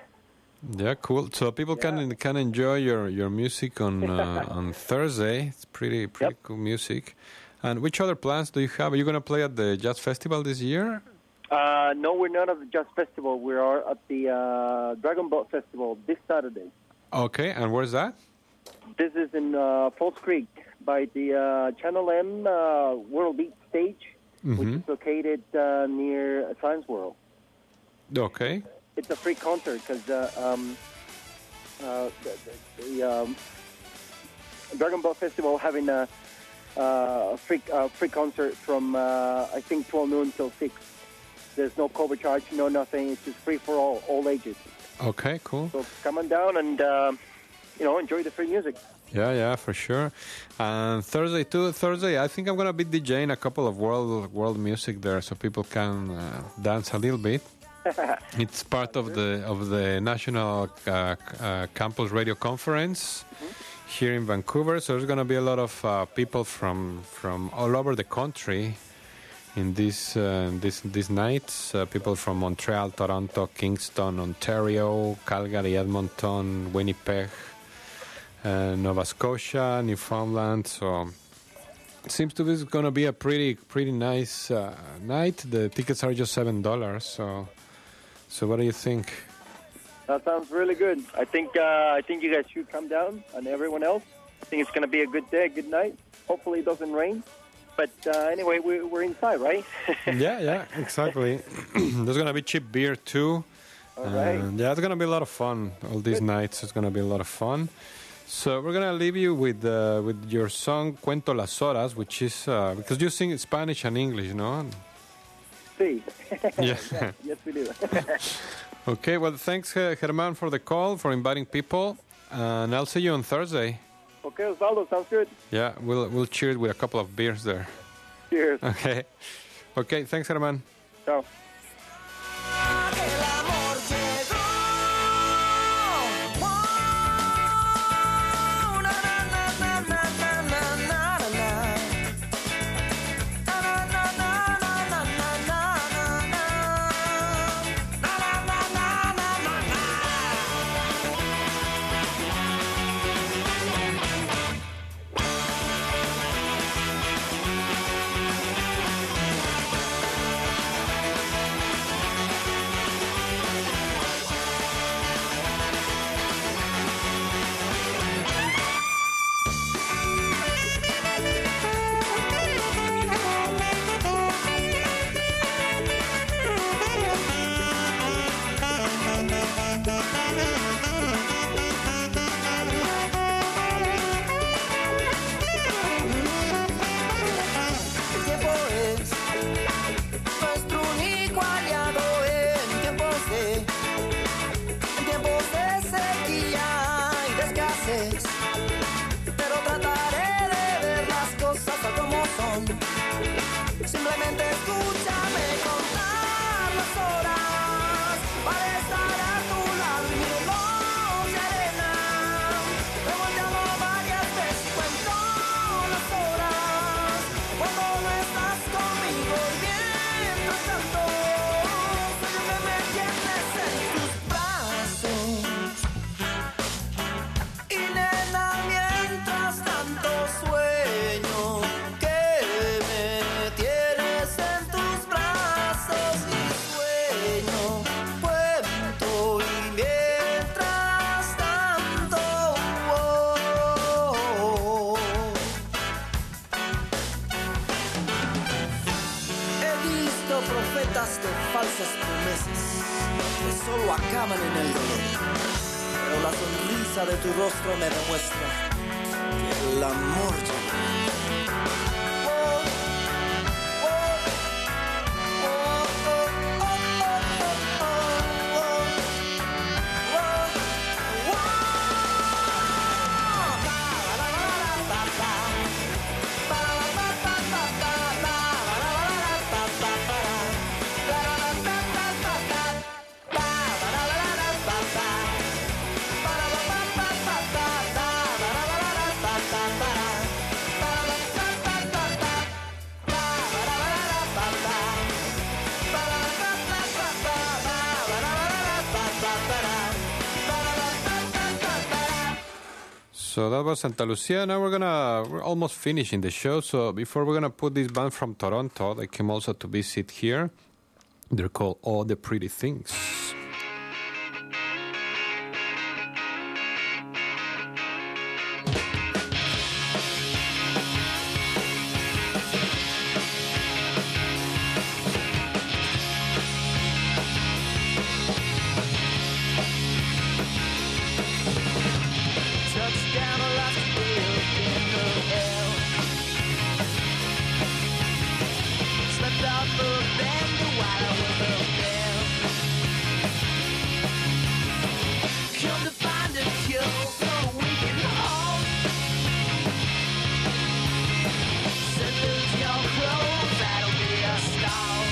A: Yeah, cool. So people yeah. can can enjoy your, your music on uh, on Thursday. It's pretty pretty yep. cool music. And which other plans do you have? Are you going to play at the Jazz Festival this year?
Q: Uh, no, we're not at the Jazz Festival. We are at the uh, Dragon Boat Festival this Saturday.
A: Okay, and where's that?
Q: This is in uh, Falls Creek by the uh, Channel M uh, World Beat stage, mm-hmm. which is located uh, near Science World.
A: Okay.
Q: It's a free concert because uh, um, uh, the, the um, Dragon Boat Festival having a, uh, a free uh, free concert from uh, I think twelve noon till six. There's no cover charge, no nothing. It's just free for all, all ages.
A: Okay, cool.
Q: So come on down and, uh, you know, enjoy the free music.
A: Yeah, yeah, for sure. And Thursday, too. Thursday, I think I'm going to be DJing a couple of world world music there so people can uh, dance a little bit. It's part of the of the National uh, uh, Campus Radio Conference mm-hmm. here in Vancouver. So there's going to be a lot of uh, people from from all over the country in this uh, this these nights. Uh, people from Montreal, Toronto, Kingston, Ontario, Calgary, Edmonton, Winnipeg, uh, Nova Scotia, Newfoundland. So it seems to be going to be a pretty pretty nice uh, night. The tickets are just seven dollars. So so what do you think?
Q: That sounds really good. I think uh, I think you guys should come down, and everyone else. I think it's going to be a good day, a good night. Hopefully it doesn't rain. But uh, anyway, we're, we're inside, right?
A: yeah, yeah, exactly. There's going to be cheap beer, too.
Q: All right.
A: And yeah, it's going to be a lot of fun. All these Good. nights, it's going to be a lot of fun. So we're going to leave you with uh, with your song, Cuento las Horas, which is... Uh, because you sing Spanish and English, no?
Q: Sí.
A: Yeah.
Q: yes, yes, we do.
A: Okay, well, thanks, uh, Germán, for the call, for inviting people. And I'll see you on Thursday.
Q: Okay, Osvaldo, sounds good.
A: Yeah, we'll we'll cheer with a couple of beers there.
Q: Cheers.
A: Okay. Okay, thanks, Germán.
Q: Ciao.
R: tantas de falsas promesas que solo acaban en el dolor. Pero la sonrisa de tu rostro me demuestra que el amor llega.
A: So that was Santa Lucia. Now we're gonna we're almost finishing the show. So before we're gonna put this band from Toronto, they came also to visit here. They're called All the Pretty Things.
C: Touchdown, I lost the wheel in the hell. Slept off a bend while I was a bell. Come to find a cure for a weekend home. Said lose your clothes, that'll be a stall.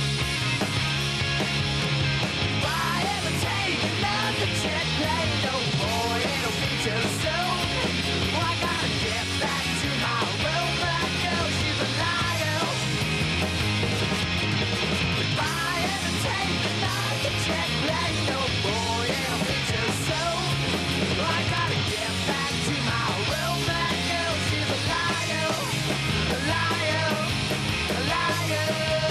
C: Why ever take another jet plane? No more, it'll be too soon. Well, I gotta get back to my room. That girl, she's a liar. Why ever take another jet plane? No more, it'll be too soon. Well, I gotta get back to my room. That girl, she's a liar. A liar. A liar.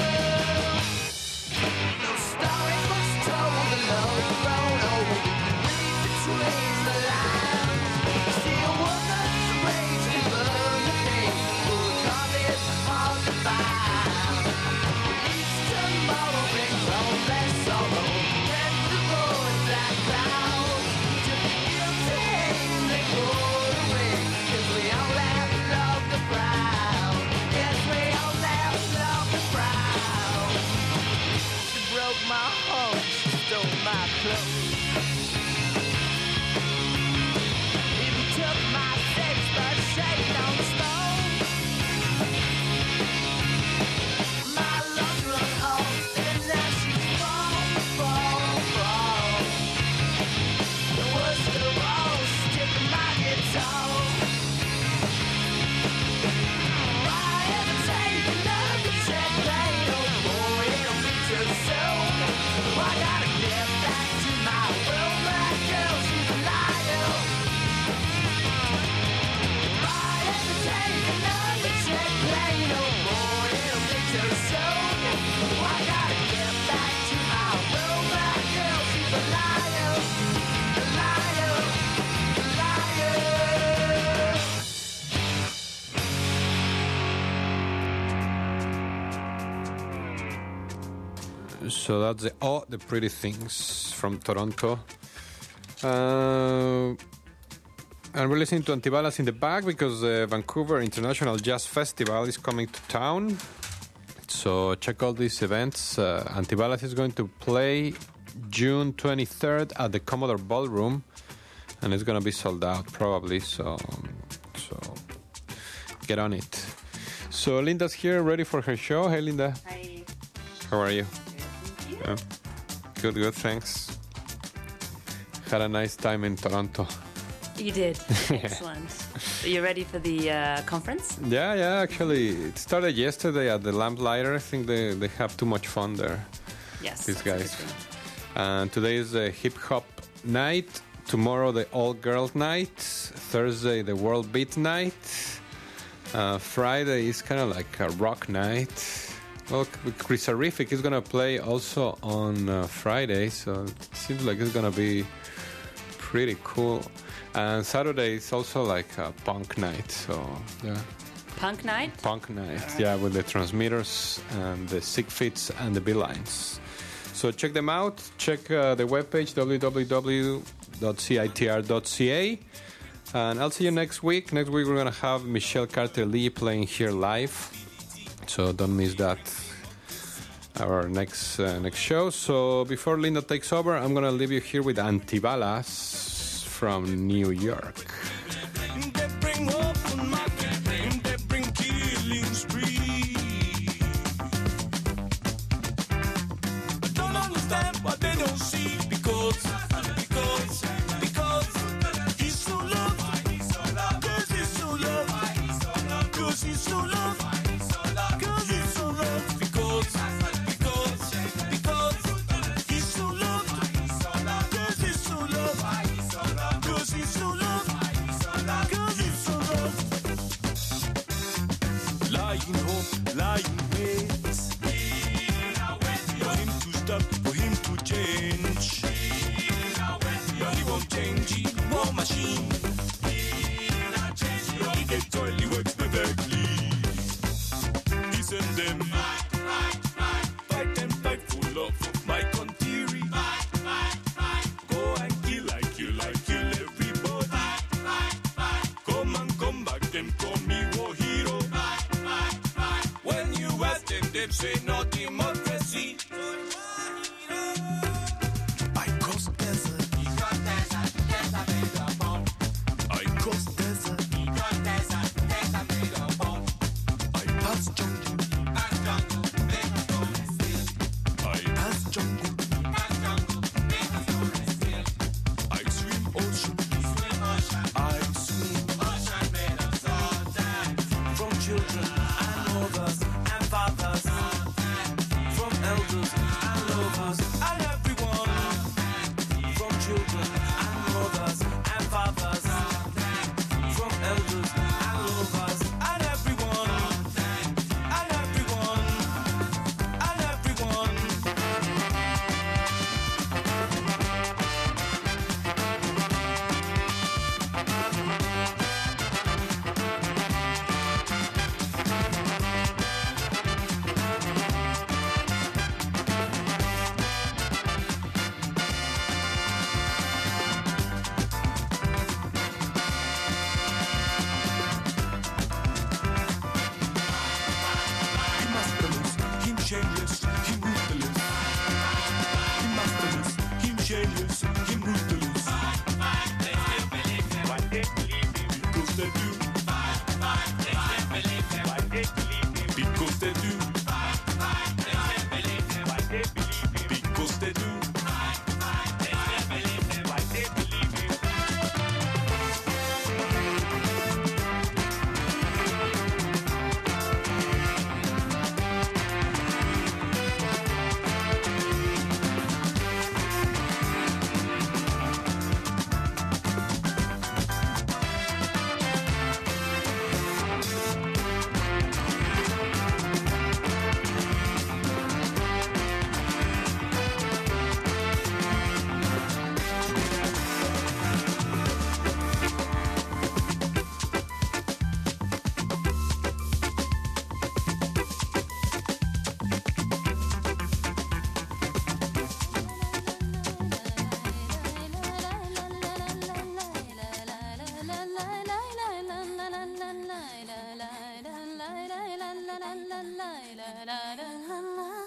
C: No story was told alone the road. Oh, we can read between the lines. See a woman's rage and burn the pain. Full of coffee, hard to find. Each tomorrow brings on less sorrow. And the boys that cloud to the guilty hang they pour away. 'Cause we all have loved the proud. Yes, we all have loved the proud. She broke my heart, she stole my clothes. Even took my face, but shake on the stone. My lungs run off, and now she's fall, fall, fall. The worst of all, sticking my guitar. Why ever take another jet plane? Oh boy, it'll be too soon. Well, I gotta get back to my room. That girl, she's a liar. Why ever take another jet plane? Oh boy, it'll be too soon. Well, I gotta get back to my room. That girl, she's a liar. A liar. A liar.
A: So that's the, all the pretty things from Toronto. Uh, and we're listening to Antibalas in the back because the Vancouver International Jazz Festival is coming to town. So check all these events. Uh, Antibalas is going to play June twenty-third at the Commodore Ballroom, and it's going to be sold out probably. So, so get on it. So Linda's here, ready for her show. Hey, Linda.
S: Hi.
A: How are you? Yeah. Good, good, thanks. Had a nice time in Toronto.
S: You did. Excellent. Are you ready for the uh, conference?
A: Yeah, yeah, actually, it started yesterday at the Lamplighter. I think they, they have too much fun there.
S: Yes.
A: These guys. And today is a hip hop night. Tomorrow, the all girls night. Thursday, the world beat night. Uh, Friday is kind of like a rock night. Well, Chris Arific is going to play also on uh, Friday, so it seems like it's going to be pretty cool. And Saturday is also like a punk night, so yeah.
S: Punk night?
A: Punk night, yeah, with the transmitters and the sig fits and the B-lines. So check them out. Check uh, the webpage, w w w dot c i t r dot c a. And I'll see you next week. Next week we're going to have Michelle Carter-Lee playing here live. So don't miss that, our next uh, next show. So before Linda takes over, I'm going to leave you here with Antibalas from New York.
C: They bring hope on my brain, they bring killing spree. I don't understand what they don't see, because, because, because he's so loved, cause he's so loved, cause he's so loved, cause he's so loved, because, because, because he's so loved, cause he's so loved, cause he's so loved. Cause it's so rough. Lying hope, lying wait. For him to stop, for him to change. But he won't change, he war machine. He gets oil, he works perfectly. He send them fight, fight, fight. Fight and fight for love of my country. Fight, fight, fight. Go and kill, I kill, I kill everybody. Come and come back, them call me war hero. Fight, fight, fight. When you ask them, they say no democracy. I cross desert. He cross desert, desert made a bomb. I cross desert. He cross desert, desert made a bomb. I pass jungle. Pass jungle, make a stone still. I pass jungle. Pass jungle, make a stone still. I swim ocean. Swim ocean. I swim. Ocean made of soldiers. From children and mothers and fathers. From elders and lovers and everyone. From children and mothers and fathers. From elders and lovers and everyone. And everyone. And everyone. He masterless, him shameless, him ruthless. He masterless, him shameless, him ruthless. Why they believe him? Because they do. Why they believe him? Because they do. Why they believe him? Because they do. Why they believe him?
I: la la la la la la la la la la